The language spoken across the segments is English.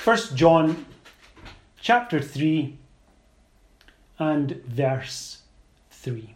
1 John chapter 3 and verse 3.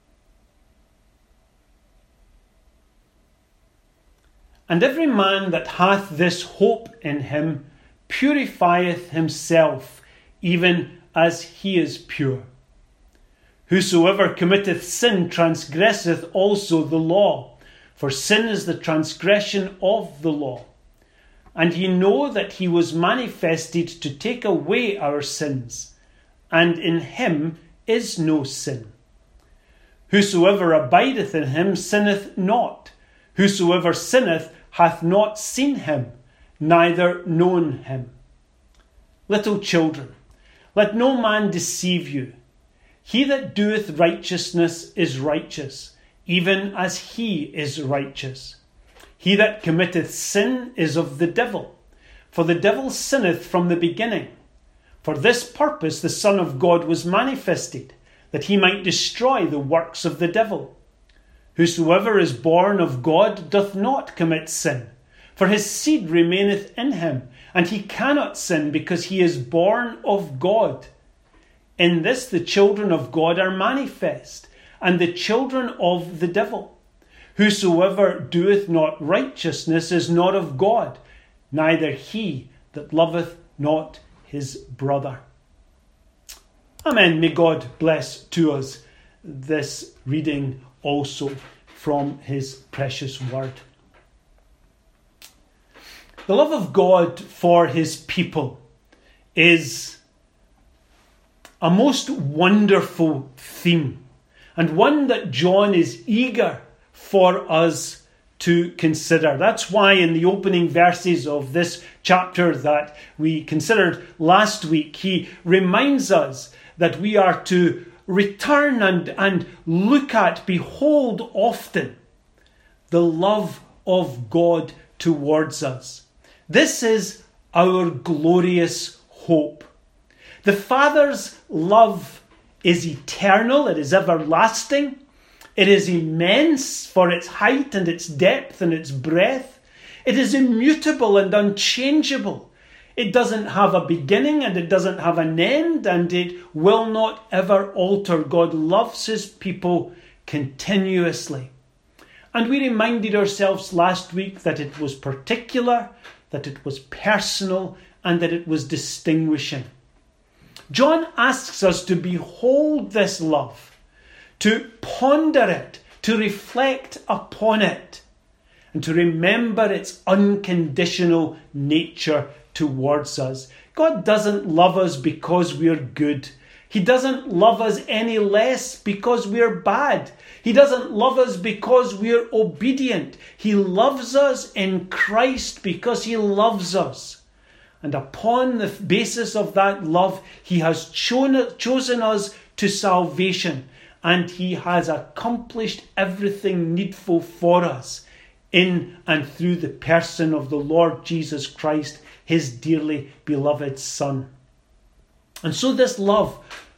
And every man that hath this hope in him purifieth himself, even as he is pure. Whosoever committeth sin transgresseth also the law, for sin is the transgression of the law. And ye know that he was manifested to take away our sins, and in him is no sin. Whosoever abideth in him sinneth not. Whosoever sinneth hath not seen him, neither known him. Little children, let no man deceive you. He that doeth righteousness is righteous, even as he is righteous. He that committeth sin is of the devil, for the devil sinneth from the beginning. For this purpose the Son of God was manifested, that he might destroy the works of the devil. Whosoever is born of God doth not commit sin, for his seed remaineth in him, and he cannot sin because he is born of God. In this the children of God are manifest, and the children of the devil. Whosoever doeth not righteousness is not of God, neither he that loveth not his brother. Amen. May God bless to us this reading also from his precious word. The love of God for his people is a most wonderful theme, and one that John is eager for us to consider. That's why in the opening verses of this chapter that we considered last week, he reminds us that we are to return and look at, behold often, the love of God towards us. This is our glorious hope. The Father's love is eternal, it is everlasting, it is immense for its height and its depth and its breadth. It is immutable and unchangeable. It doesn't have a beginning and it doesn't have an end, and it will not ever alter. God loves his people continuously. And we reminded ourselves last week that it was particular, that it was personal, and that it was distinguishing. John asks us to behold this love, to ponder it, to reflect upon it, and to remember its unconditional nature towards us. God doesn't love us because we're good. He doesn't love us any less because we're bad. He doesn't love us because we're obedient. He loves us in Christ because he loves us. And upon the basis of that love, he has chosen us to salvation. And he has accomplished everything needful for us in and through the person of the Lord Jesus Christ, his dearly beloved Son. And so this love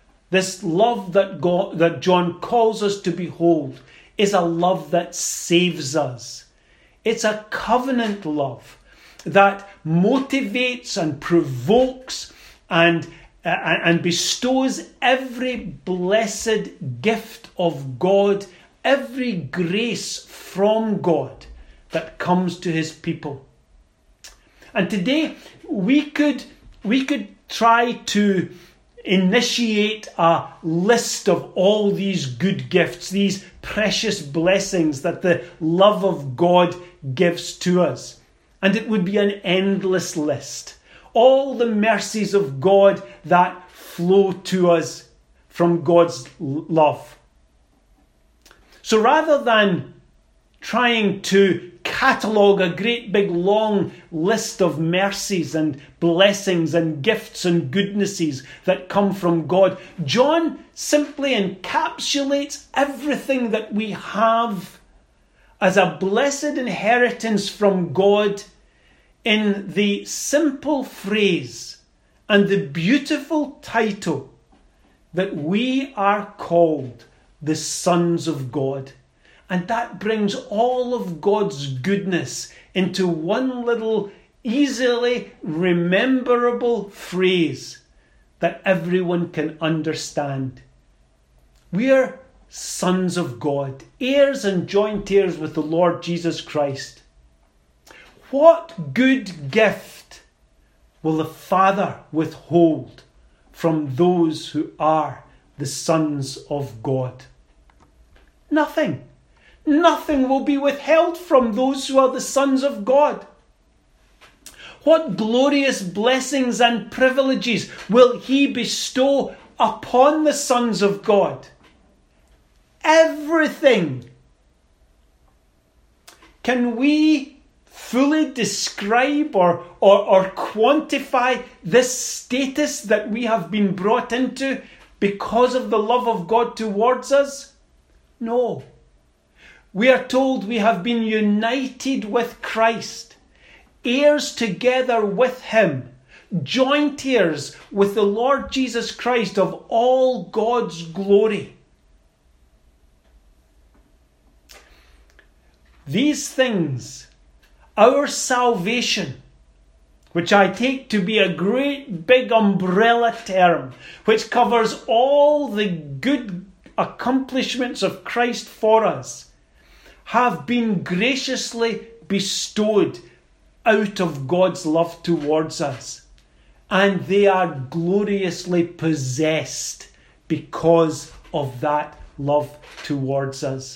that John calls us to behold is a love that saves us. It's a covenant love that motivates and provokes and bestows every blessed gift of God, every grace from God that comes to his people. And today we could try to initiate a list of all these good gifts, these precious blessings that the love of God gives to us. And it would be an endless list. All the mercies of God that flow to us from God's love. So rather than trying to catalogue a great big long list of mercies and blessings and gifts and goodnesses that come from God, John simply encapsulates everything that we have as a blessed inheritance from God in the simple phrase and the beautiful title that we are called the sons of God. And that brings all of God's goodness into one little easily rememberable phrase that everyone can understand. We are sons of God, heirs and joint heirs with the Lord Jesus Christ. What good gift will the Father withhold from those who are the sons of God? Nothing. Nothing will be withheld from those who are the sons of God. What glorious blessings and privileges will He bestow upon the sons of God? Everything. Can we fully describe or quantify this status that we have been brought into because of the love of God towards us? No. We are told we have been united with Christ, heirs together with Him, joint heirs with the Lord Jesus Christ of all God's glory. These things, our salvation, which I take to be a great big umbrella term, which covers all the good accomplishments of Christ for us, have been graciously bestowed out of God's love towards us. And they are gloriously possessed because of that love towards us.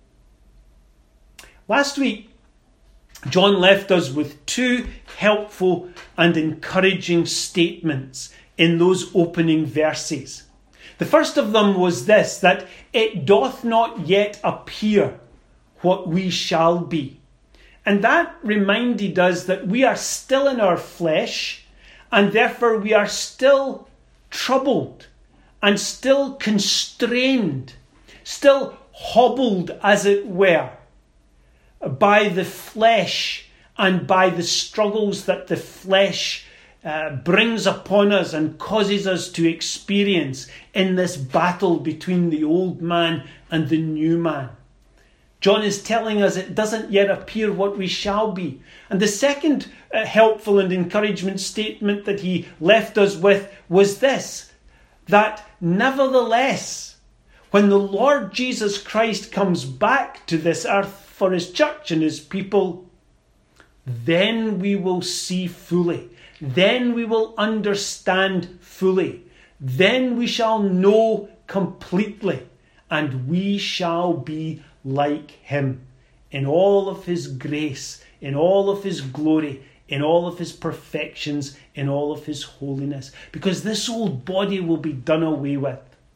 Last week, John left us with two helpful and encouraging statements in those opening verses. The first of them was this, that it doth not yet appear what we shall be. And that reminded us that we are still in our flesh, and therefore we are still troubled and still constrained, still hobbled, as it were, by the flesh and by the struggles that the flesh brings upon us and causes us to experience in this battle between the old man and the new man. John is telling us it doesn't yet appear what we shall be. And the second helpful and encouragement statement that he left us with was this, that nevertheless, when the Lord Jesus Christ comes back to this earth for His church and His people, then we will see fully. Then we will understand fully. Then we shall know completely. And we shall be like Him in all of His grace, in all of His glory, in all of His perfections, in all of His holiness. Because this old body will be done away with.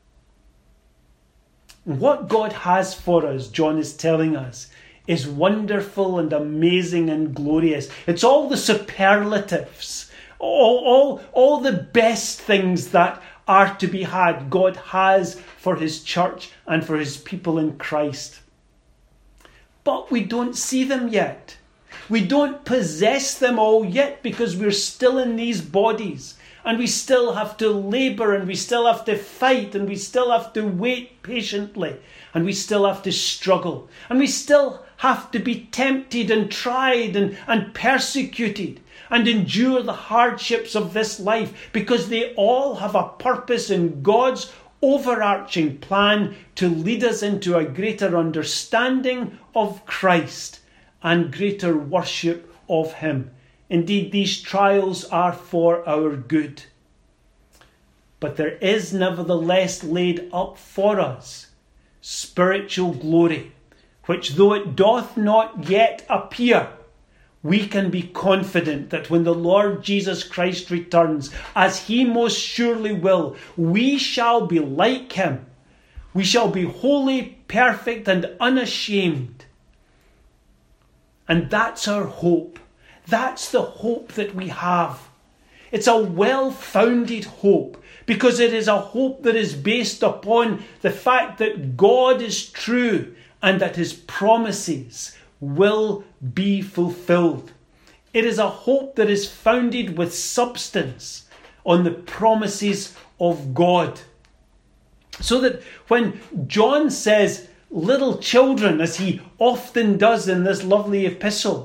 What God has for us, John is telling us, is wonderful and amazing and glorious. It's all the superlatives, all the best things that are to be had, God has for His church and for His people in Christ. But we don't see them yet. We don't possess them all yet because we're still in these bodies. And we still have to labour, and we still have to fight, and we still have to wait patiently, and we still have to struggle, and we still have to be tempted and tried and persecuted and endure the hardships of this life, because they all have a purpose in God's overarching plan to lead us into a greater understanding of Christ and greater worship of Him. Indeed, these trials are for our good. But there is nevertheless laid up for us spiritual glory, which though it doth not yet appear, we can be confident that when the Lord Jesus Christ returns, as He most surely will, we shall be like Him. We shall be holy, perfect, and unashamed. And that's our hope. That's the hope that we have. It's a well-founded hope, because it is a hope that is based upon the fact that God is true and that His promises will be fulfilled. It is a hope that is founded with substance on the promises of God. So that when John says little children, as he often does in this lovely epistle,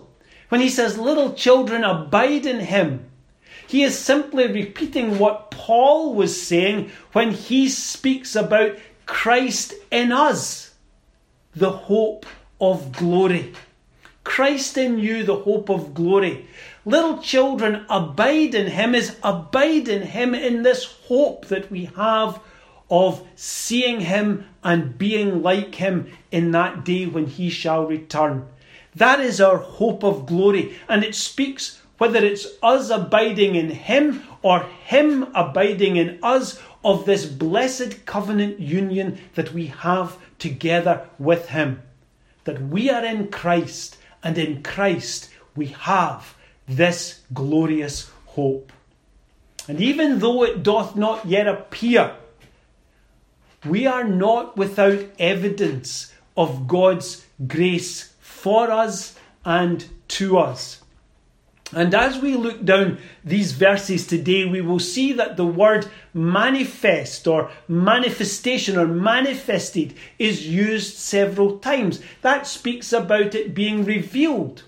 When he says, little children, abide in him, he is simply repeating what Paul was saying when he speaks about Christ in us, the hope of glory. Christ in you, the hope of glory. Little children, abide in him is abide in him in this hope that we have of seeing him and being like him in that day when he shall return. That is our hope of glory, and it speaks, whether it's us abiding in him or him abiding in us, of this blessed covenant union that we have together with him. That we are in Christ, and in Christ we have this glorious hope. And even though it doth not yet appear, we are not without evidence of God's grace for us and to us. And as we look down these verses today, we will see that the word manifest or manifestation or manifested is used several times. That speaks about it being revealed.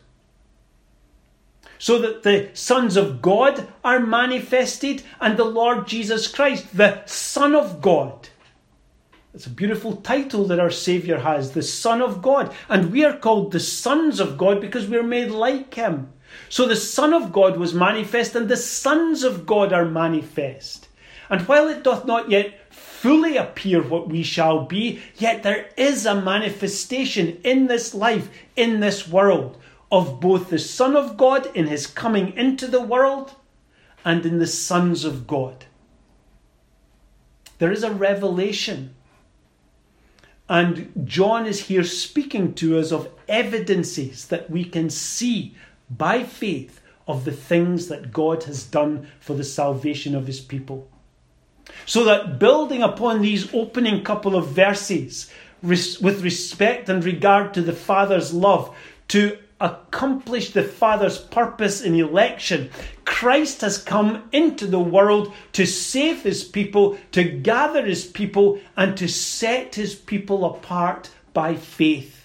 So that the sons of God are manifested and the Lord Jesus Christ, the Son of God. It's a beautiful title that our Saviour has, the Son of God. And we are called the sons of God because we're made like him. So the Son of God was manifest and the sons of God are manifest. And while it doth not yet fully appear what we shall be, yet there is a manifestation in this life, in this world, of both the Son of God in his coming into the world and in the sons of God. There is a revelation. And John is here speaking to us of evidences that we can see by faith of the things that God has done for the salvation of his people. So that building upon these opening couple of verses, with respect and regard to the Father's love, to accomplish the Father's purpose in election, Christ has come into the world to save his people, to gather his people, and to set his people apart by faith.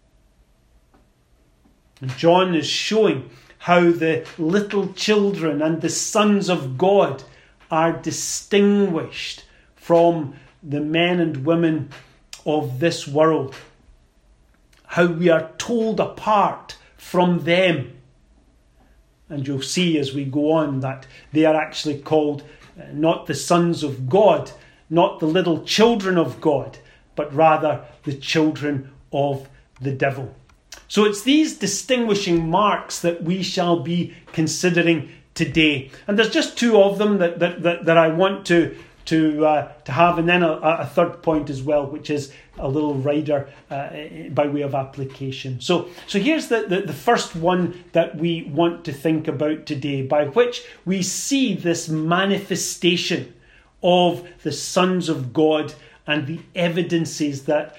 And John is showing how the little children and the sons of God are distinguished from the men and women of this world. How we are told apart from them. And you'll see as we go on that they are actually called not the sons of God, not the little children of God, but rather the children of the devil. So it's these distinguishing marks that we shall be considering today. And there's just two of them that I want to have, and then a third point as well, which is a little rider by way of application. So here's the first one that we want to think about today, by which we see this manifestation of the sons of God and the evidences that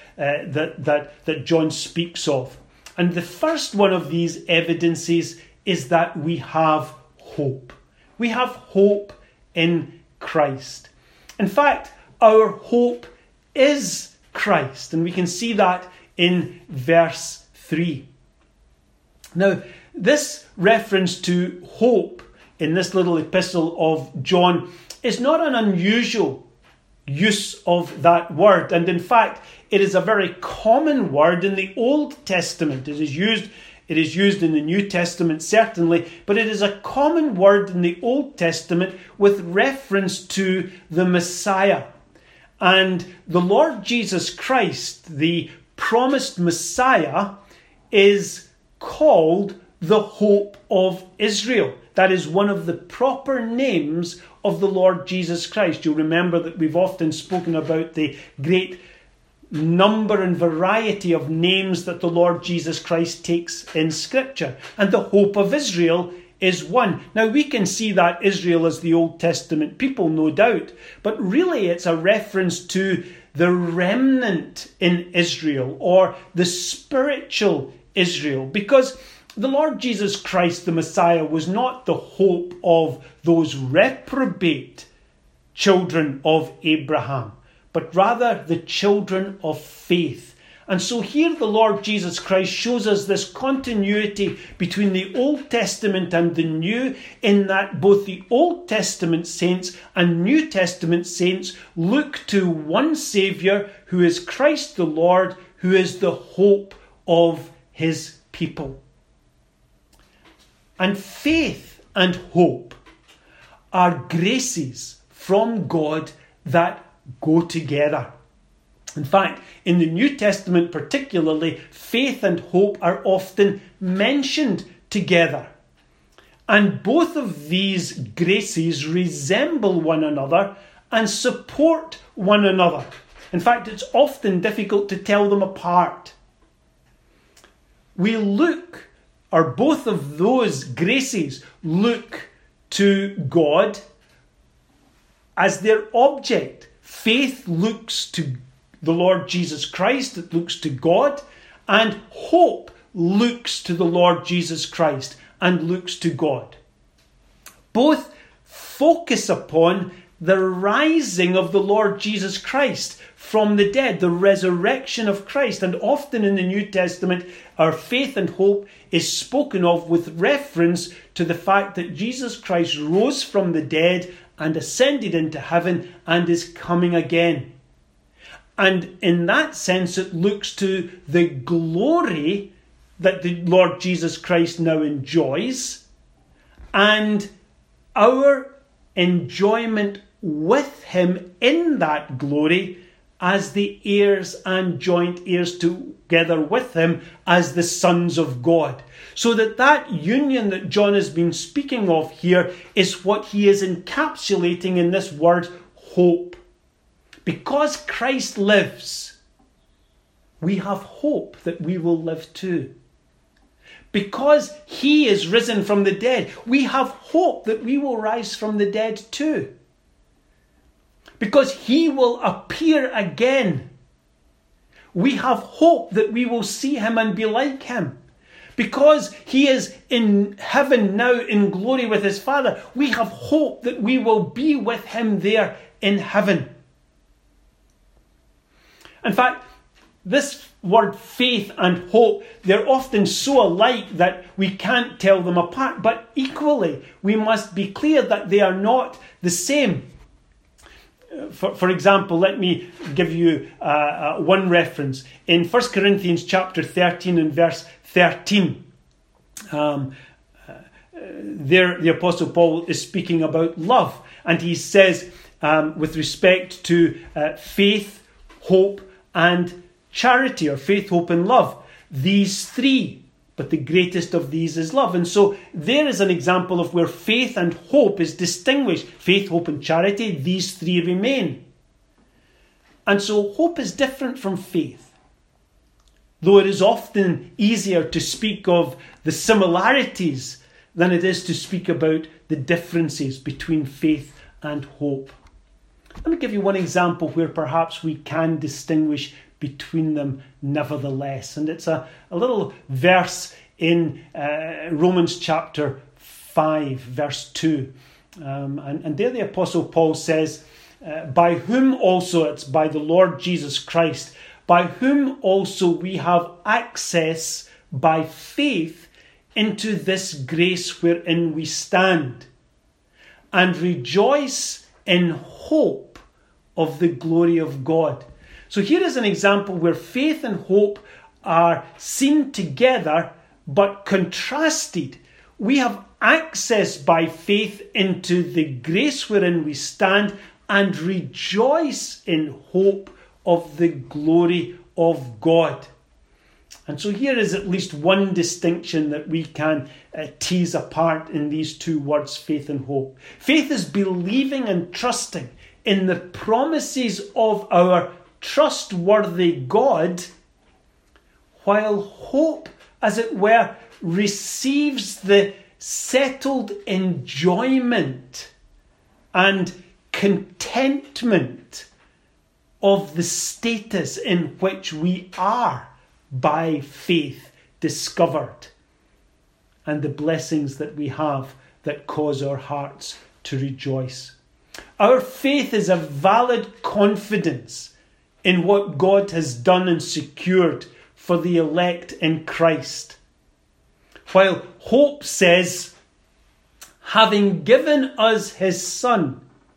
John speaks of. And the first one of these evidences is that we have hope. We have hope in Christ. In fact, our hope is Christ, and we can see that in verse 3. Now, this reference to hope in this little epistle of John is not an unusual use of that word, and in fact, it is a very common word in the Old Testament. It is used in the New Testament, certainly, but it is a common word in the Old Testament with reference to the Messiah. And the Lord Jesus Christ, the promised Messiah, is called the hope of Israel. That is one of the proper names of the Lord Jesus Christ. You'll remember that we've often spoken about the great number and variety of names that the Lord Jesus Christ takes in Scripture. And the hope of Israel is one. Now we can see that Israel as the Old Testament people, no doubt, but really it's a reference to the remnant in Israel, or the spiritual Israel, because the Lord Jesus Christ, the Messiah, was not the hope of those reprobate children of Abraham, but rather the children of faith. And so here the Lord Jesus Christ shows us this continuity between the Old Testament and the New, in that both the Old Testament saints and New Testament saints look to one Saviour, who is Christ the Lord, who is the hope of his people. And faith and hope are graces from God that go together. In fact, in the New Testament particularly, faith and hope are often mentioned together. And both of these graces resemble one another and support one another. In fact, it's often difficult to tell them apart. Both of those graces look to God as their object. Faith looks to the Lord Jesus Christ, it looks to God, and hope looks to the Lord Jesus Christ and looks to God. Both focus upon the rising of the Lord Jesus Christ from the dead, the resurrection of Christ. And often in the New Testament, our faith and hope is spoken of with reference to the fact that Jesus Christ rose from the dead and ascended into heaven and is coming again. And in that sense, it looks to the glory that the Lord Jesus Christ now enjoys and our enjoyment with him in that glory as the heirs and joint heirs together with him as the sons of God. So that union that John has been speaking of here is what he is encapsulating in this word hope. Because Christ lives, we have hope that we will live too. Because he is risen from the dead, we have hope that we will rise from the dead too. Because he will appear again, we have hope that we will see him and be like him. Because he is in heaven now in glory with his Father, we have hope that we will be with him there in heaven. In fact, this word faith and hope, they're often so alike that we can't tell them apart. But equally, we must be clear that they are not the same. For example, let me give you one reference. In 1 Corinthians chapter 13 and verse 13, there the Apostle Paul is speaking about love. And he says, with respect to faith, hope, and charity, or faith, hope, and love, these three, but the greatest of these is love. And so there is an example of where faith and hope is distinguished. Faith, hope, and charity, these three remain. And so hope is different from faith, though it is often easier to speak of the similarities than it is to speak about the differences between faith and hope. Let me give you one example where perhaps we can distinguish between them nevertheless. And it's a little verse in Romans chapter 5, verse 2. And there the Apostle Paul says, by whom also, it's by the Lord Jesus Christ, by whom also we have access by faith into this grace wherein we stand, and rejoice in hope of the glory of God. So here is an example where faith and hope are seen together but contrasted. We have access by faith into the grace wherein we stand and rejoice in hope of the glory of God. And so here is at least one distinction that we can tease apart in these two words, faith and hope. Faith is believing and trusting in the promises of our trustworthy God, while hope, as it were, receives the settled enjoyment and contentment of the status in which we are by faith discovered, and the blessings that we have that cause our hearts to rejoice. Our faith is a valid confidence in what God has done and secured for the elect in Christ. While hope says, having given us his Son,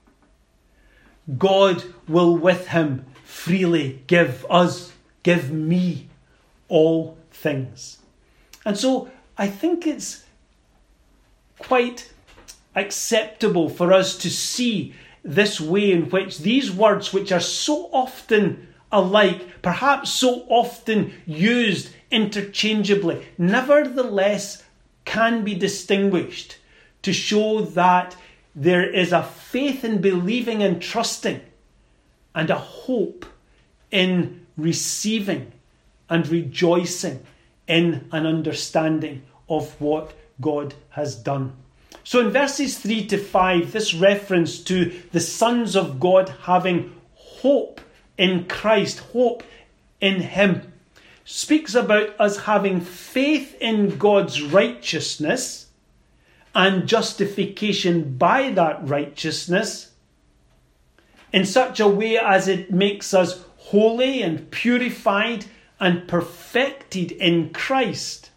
God will with him freely give me all things. And so I think it's quite acceptable for us to see this way in which these words, which are so often alike, perhaps so often used interchangeably, nevertheless can be distinguished to show that there is a faith in believing and trusting and a hope in receiving and rejoicing in an understanding of what God has done. So in verses 3 to 5, this reference to the sons of God having hope in Christ, hope in him, speaks about us having faith in God's righteousness and justification by that righteousness in such a way as it makes us holy and purified and perfected in Christ.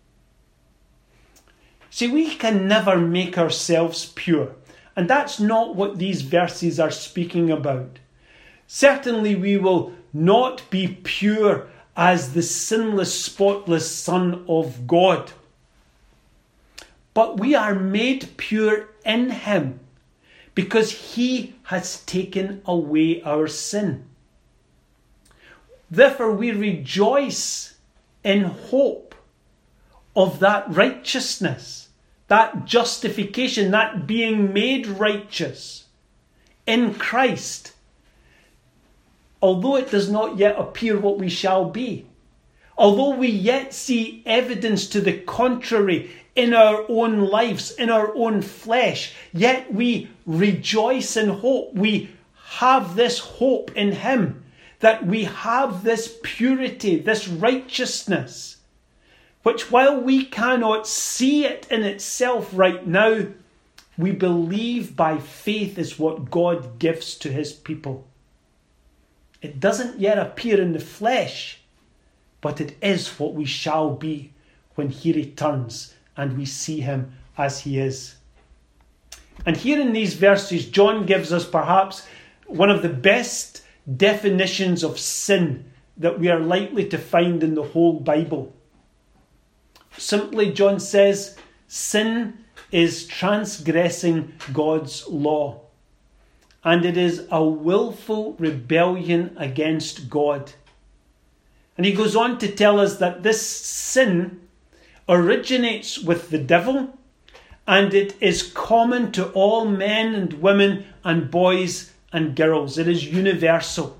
See, we can never make ourselves pure, and that's not what these verses are speaking about. Certainly we will not be pure as the sinless, spotless Son of God. But we are made pure in him because he has taken away our sin. Therefore we rejoice in hope of that righteousness, that justification, that being made righteous in Christ. Although it does not yet appear what we shall be, although we yet see evidence to the contrary in our own lives, in our own flesh, yet we rejoice in hope. We have this hope in him, that we have this purity, this righteousness, which while we cannot see it in itself right now, we believe by faith is what God gives to his people. It doesn't yet appear in the flesh, but it is what we shall be when he returns and we see him as he is. And here in these verses, John gives us perhaps one of the best definitions of sin that we are likely to find in the whole Bible. Simply, John says, sin is transgressing God's law. And it is a willful rebellion against God. And he goes on to tell us that this sin originates with the devil, and it is common to all men and women and boys and girls. It is universal.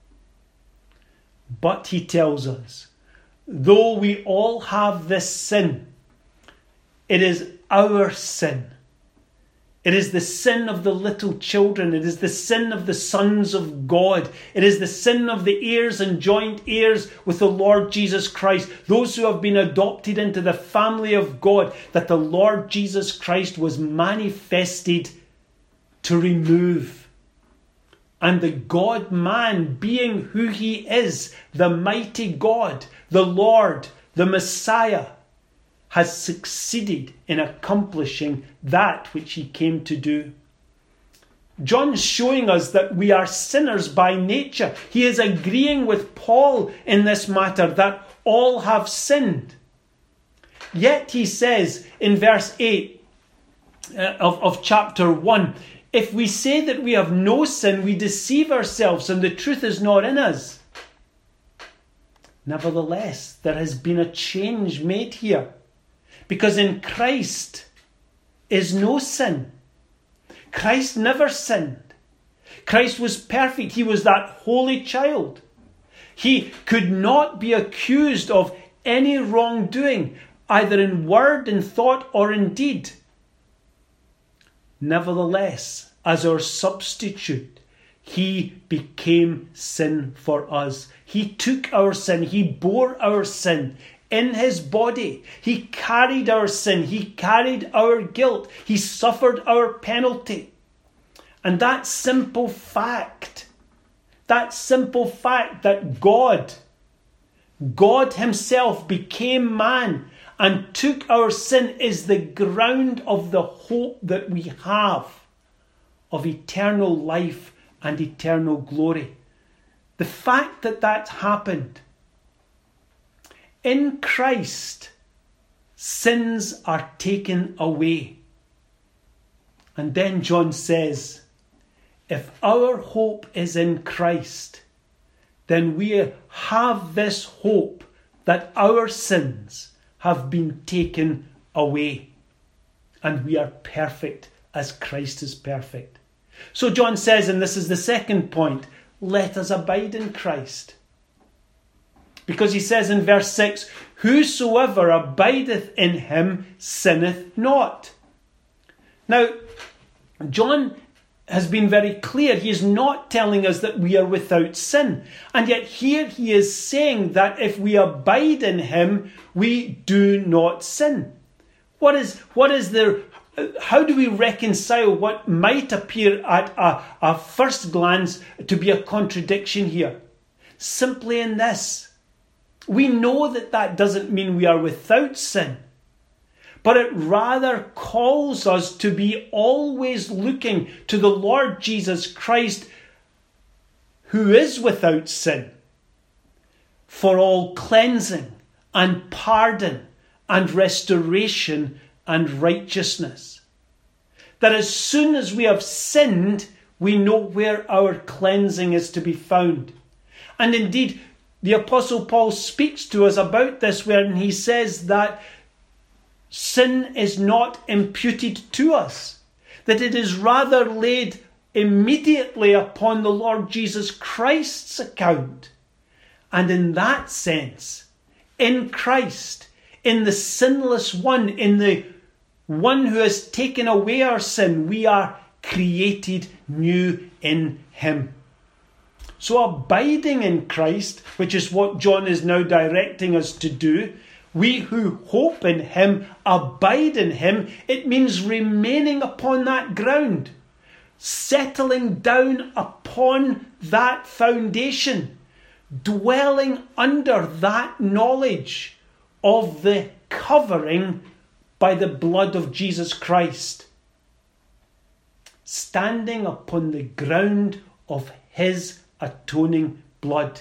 But he tells us, though we all have this sin, it is our sin. It is the sin of the little children. It is the sin of the sons of God. It is the sin of the heirs and joint heirs with the Lord Jesus Christ. Those who have been adopted into the family of God, that the Lord Jesus Christ was manifested to remove. And the God-man, being who he is, the mighty God, the Lord, the Messiah, has succeeded in accomplishing that which he came to do. John's showing us that we are sinners by nature. He is agreeing with Paul in this matter, that all have sinned. Yet he says in verse 8 of chapter 1, if we say that we have no sin, we deceive ourselves and the truth is not in us. Nevertheless, there has been a change made here. Because in Christ is no sin. Christ never sinned. Christ was perfect. He was that holy child. He could not be accused of any wrongdoing, either in word, in thought, or in deed. Nevertheless, as our substitute, he became sin for us. He took our sin. He bore our sin. In his body, he carried our sin. He carried our guilt. He suffered our penalty. And that simple fact That simple fact that God himself became man and took our sin is the ground of the hope that we have of eternal life and eternal glory. The fact that that happened. In Christ, sins are taken away. And then John says, if our hope is in Christ, then we have this hope that our sins have been taken away. And we are perfect as Christ is perfect. So John says, and this is the second point, let us abide in Christ. Because he says in verse 6, whosoever abideth in him sinneth not. Now, John has been very clear. He is not telling us that we are without sin. And yet here he is saying that if we abide in him, we do not sin. How do we reconcile what might appear at a first glance to be a contradiction here? Simply in this. We know that doesn't mean we are without sin, but it rather calls us to be always looking to the Lord Jesus Christ, who is without sin, for all cleansing and pardon and restoration and righteousness. That as soon as we have sinned, we know where our cleansing is to be found. And indeed, the Apostle Paul speaks to us about this when he says that sin is not imputed to us, that it is rather laid immediately upon the Lord Jesus Christ's account. And in that sense, in Christ, in the sinless one, in the one who has taken away our sin, we are created new in him. So abiding in Christ, which is what John is now directing us to do, we who hope in him, abide in him, it means remaining upon that ground, settling down upon that foundation, dwelling under that knowledge of the covering by the blood of Jesus Christ, standing upon the ground of his atoning blood,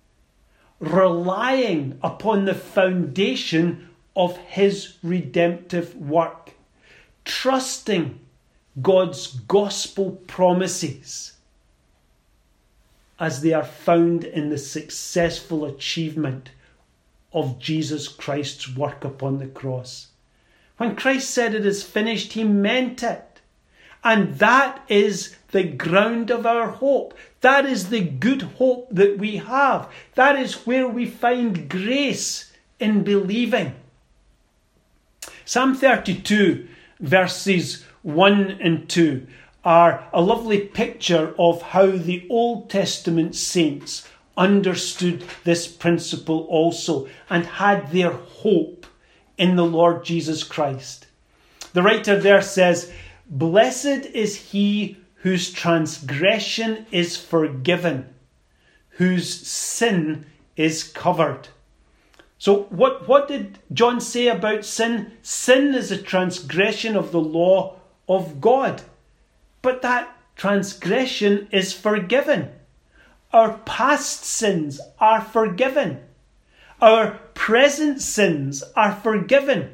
relying upon the foundation of his redemptive work, trusting God's gospel promises as they are found in the successful achievement of Jesus Christ's work upon the cross. When Christ said it is finished, he meant it. And that is the ground of our hope. That is the good hope that we have. That is where we find grace in believing. Psalm 32, verses 1 and 2 are a lovely picture of how the Old Testament saints understood this principle also and had their hope in the Lord Jesus Christ. The writer there says, "Blessed is he whose transgression is forgiven, whose sin is covered." So what did John say about sin? Sin is a transgression of the law of God. But that transgression is forgiven. Our past sins are forgiven. Our present sins are forgiven.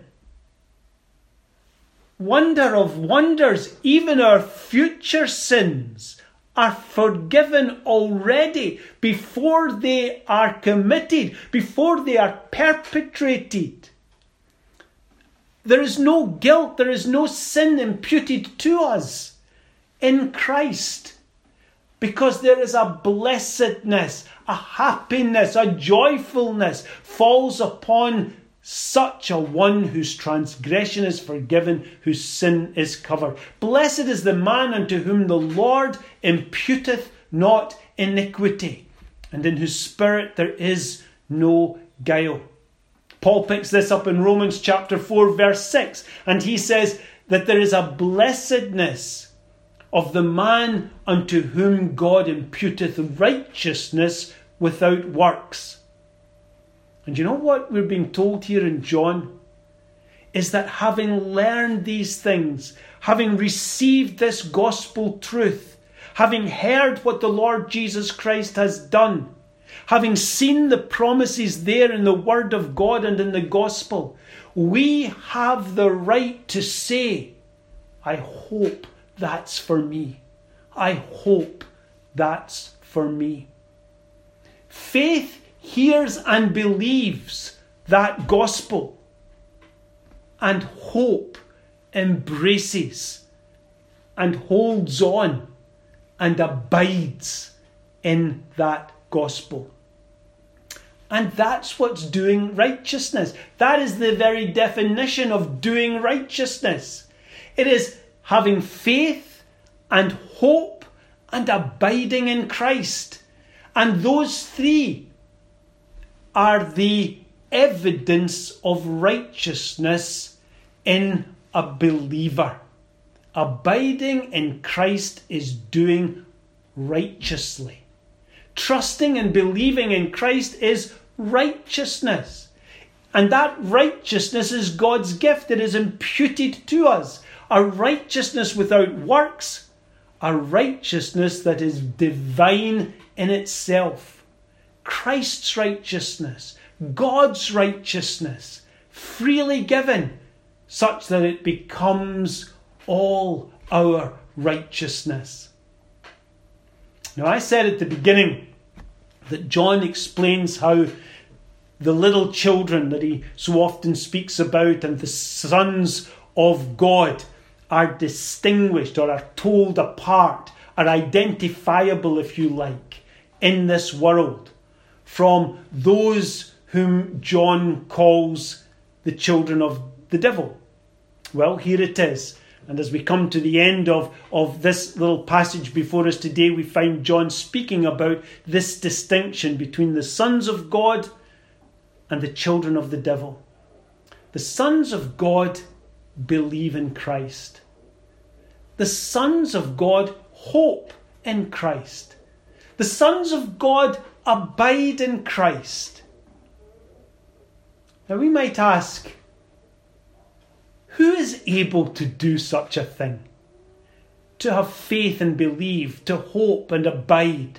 Wonder of wonders, even our future sins are forgiven already before they are committed, before they are perpetrated. There is no guilt, there is no sin imputed to us in Christ, because there is a blessedness, a happiness, a joyfulness falls upon such a one whose transgression is forgiven, whose sin is covered. Blessed is the man unto whom the Lord imputeth not iniquity, and in whose spirit there is no guile. Paul picks this up in Romans chapter 4, verse 6, and he says that there is a blessedness of the man unto whom God imputeth righteousness without works. And you know what we're being told here in John? Is that having learned these things, having received this gospel truth, having heard what the Lord Jesus Christ has done, having seen the promises there in the Word of God and in the gospel, we have the right to say, I hope that's for me. I hope that's for me. Faith hears and believes that gospel, and hope embraces and holds on and abides in that gospel. And that's what's doing righteousness. That is the very definition of doing righteousness. It is having faith and hope and abiding in Christ. And those three are the evidence of righteousness in a believer. Abiding in Christ is doing righteously. Trusting and believing in Christ is righteousness. And that righteousness is God's gift. It is imputed to us. A righteousness without works, a righteousness that is divine in itself. Christ's righteousness, God's righteousness, freely given, such that it becomes all our righteousness. Now, I said at the beginning that John explains how the little children that he so often speaks about and the sons of God are distinguished or are told apart, are identifiable, if you like, in this world from those whom John calls the children of the devil. Well, here it is. And as we come to the end of this little passage before us today, we find John speaking about this distinction between the sons of God and the children of the devil. The sons of God believe in Christ. The sons of God hope in Christ. The sons of God abide in Christ. Now we might ask, who is able to do such a thing? To have faith and believe, to hope and abide.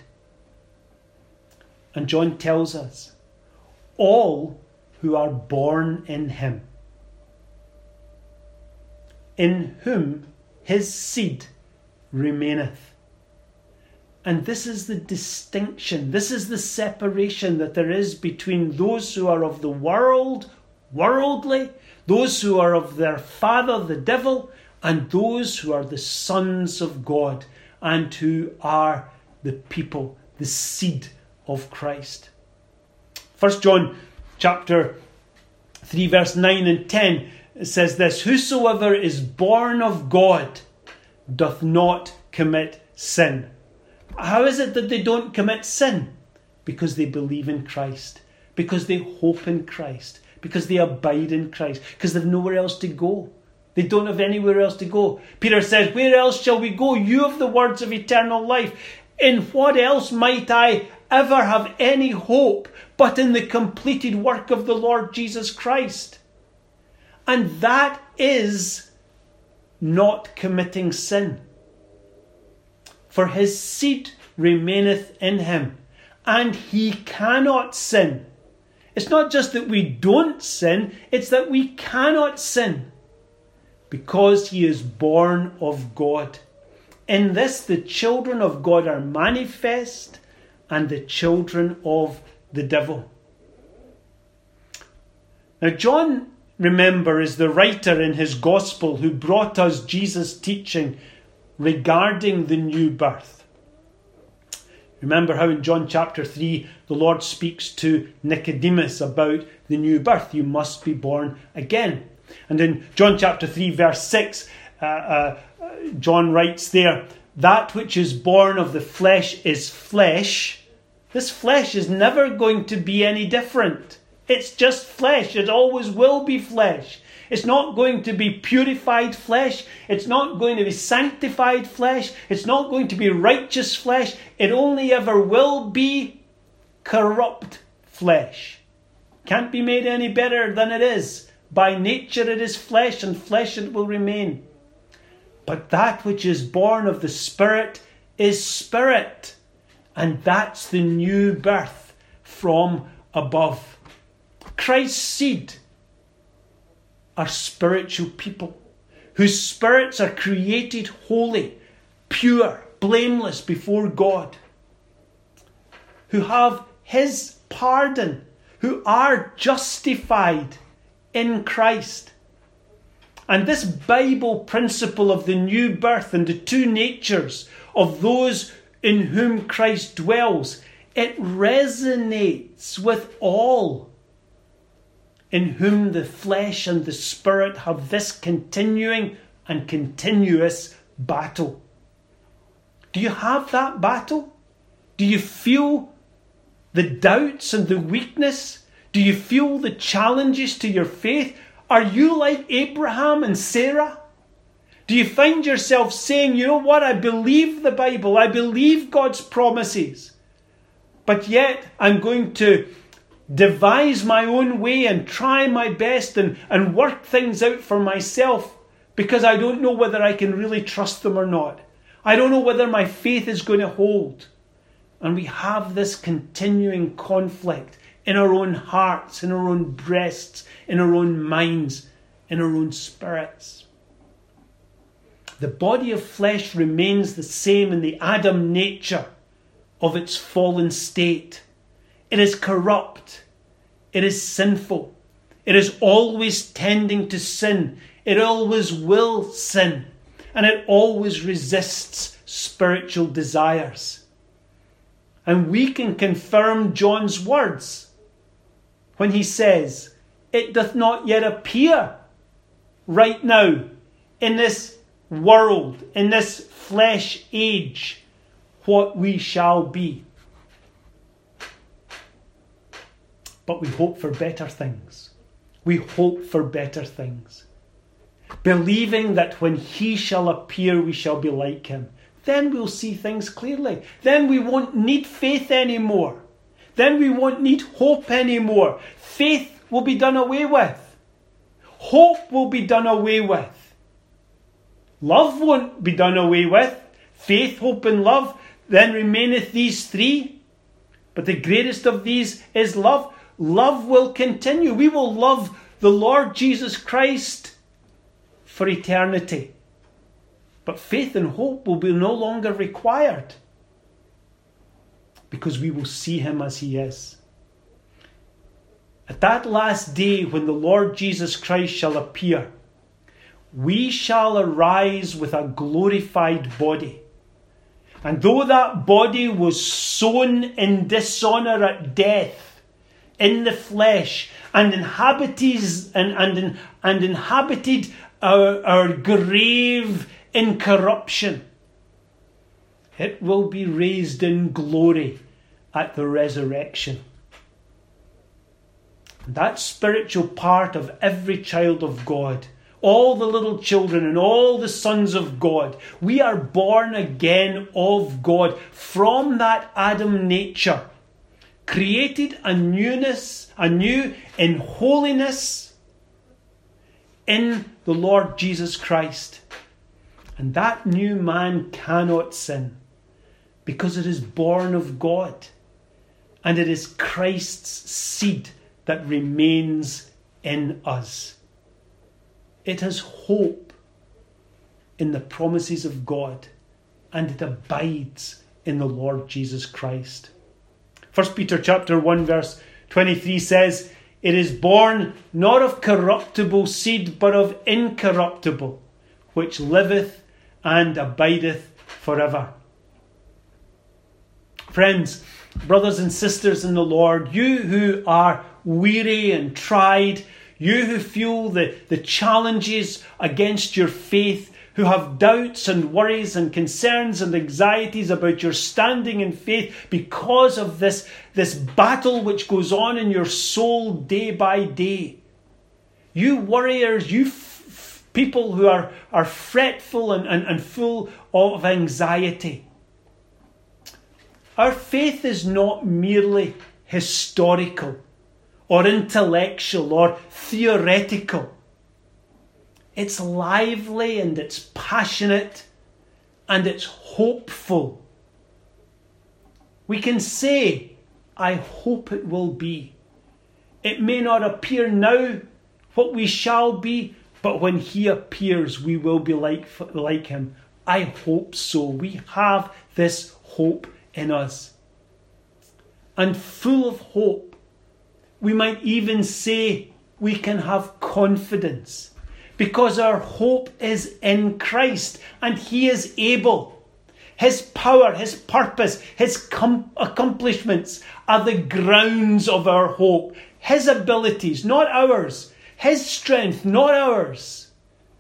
And John tells us, all who are born in him, in whom his seed remaineth. And this is the distinction, this is the separation that there is between those who are of the world, worldly, those who are of their father, the devil, and those who are the sons of God and who are the people, the seed of Christ. 1 John chapter 3 verse 9 and 10 says this, whosoever is born of God doth not commit sin. How is it that they don't commit sin? Because they believe in Christ, because they hope in Christ, because they abide in Christ, because they've nowhere else to go. They don't have anywhere else to go. Peter says, where else shall we go? You have the words of eternal life. In what else might I ever have any hope but in the completed work of the Lord Jesus Christ? And that is not committing sin. For his seed remaineth in him, and he cannot sin. It's not just that we don't sin, it's that we cannot sin, because he is born of God. In this, the children of God are manifest, and the children of the devil. Now, John, remember, is the writer in his gospel who brought us Jesus' teaching regarding the new birth. Remember how in John chapter 3, the Lord speaks to Nicodemus about the new birth. You must be born again. And in John chapter 3, verse 6, John writes there, that which is born of the flesh is flesh. This flesh is never going to be any different. It's just flesh. It always will be flesh. It's not going to be purified flesh. It's not going to be sanctified flesh. It's not going to be righteous flesh. It only ever will be corrupt flesh. Can't be made any better than it is. By nature it is flesh, and flesh it will remain. But that which is born of the Spirit is spirit. And that's the new birth from above. Christ's seed are spiritual people whose spirits are created holy, pure, blameless before God, who have His pardon, who are justified in Christ. And this Bible principle of the new birth and the two natures of those in whom Christ dwells, it resonates with all in whom the flesh and the spirit have this continuing and continuous battle. Do you have that battle? Do you feel the doubts and the weakness? Do you feel the challenges to your faith? Are you like Abraham and Sarah? Do you find yourself saying, you know what, I believe the Bible, I believe God's promises, but yet I'm going to devise my own way and try my best and work things out for myself because I don't know whether I can really trust them or not. I don't know whether my faith is going to hold. And we have this continuing conflict in our own hearts, in our own breasts, in our own minds, in our own spirits. The body of flesh remains the same in the Adam nature of its fallen state. It is corrupt. It is sinful. It is always tending to sin. It always will sin. And it always resists spiritual desires. And we can confirm John's words when he says, it doth not yet appear right now in this world, in this flesh age, what we shall be. But we hope for better things. We hope for better things. Believing that when He shall appear, we shall be like Him. Then we'll see things clearly. Then we won't need faith anymore. Then we won't need hope anymore. Faith will be done away with. Hope will be done away with. Love won't be done away with. Faith, hope and love. Then remaineth these three. But the greatest of these is love. Love will continue. We will love the Lord Jesus Christ for eternity. But faith and hope will be no longer required because we will see Him as He is. At that last day when the Lord Jesus Christ shall appear, we shall arise with a glorified body. And though that body was sown in dishonour at death, in the flesh, and inhabited our grave in corruption, it will be raised in glory at the resurrection. That spiritual part of every child of God, all the little children and all the sons of God, we are born again of God from that Adam nature, created anew in holiness in the Lord Jesus Christ. And that new man cannot sin because it is born of God. And it is Christ's seed that remains in us. It has hope in the promises of God, and it abides in the Lord Jesus Christ. 1 Peter chapter 1 verse 23 says, it is born not of corruptible seed, but of incorruptible, which liveth and abideth forever. Friends, brothers and sisters in the Lord, you who are weary and tried, you who feel the challenges against your faith, who have doubts and worries and concerns and anxieties about your standing in faith because of this battle which goes on in your soul day by day. You warriors, you people who are fretful and full of anxiety. Our faith is not merely historical or intellectual or theoretical. It's lively and it's passionate and it's hopeful. We can say, I hope it will be. It may not appear now what we shall be, but when he appears, we will be like him. I hope so. We have this hope in us. And full of hope, we might even say we can have confidence because our hope is in Christ and he is able. His power, his purpose, his accomplishments are the grounds of our hope. His abilities, not ours. His strength, not ours.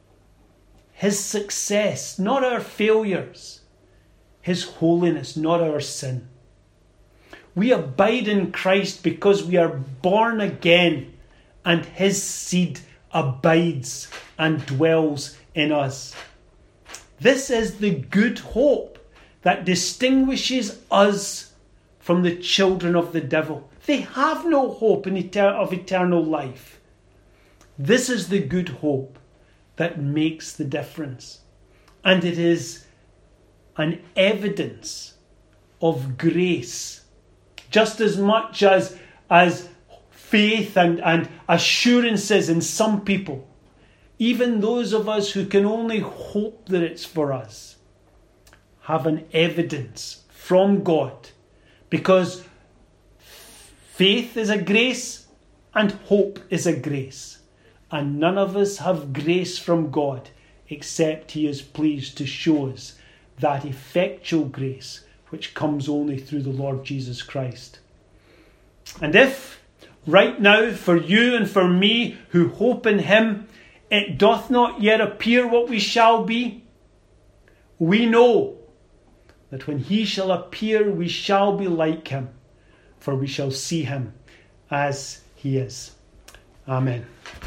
His success, not our failures. His holiness, not our sin. We abide in Christ because we are born again and his seed abides and dwells in us. This is the good hope that distinguishes us from the children of the devil. They have no hope of eternal life. This is the good hope that makes the difference. And it is an evidence of grace, just as much as faith and assurances in some people. Even those of us who can only hope that it's for us have an evidence from God, because faith is a grace and hope is a grace. And none of us have grace from God except he is pleased to show us that effectual grace which comes only through the Lord Jesus Christ. And if right now for you and for me who hope in him, it doth not yet appear what we shall be, we know that when he shall appear, we shall be like him, for we shall see him as he is. Amen.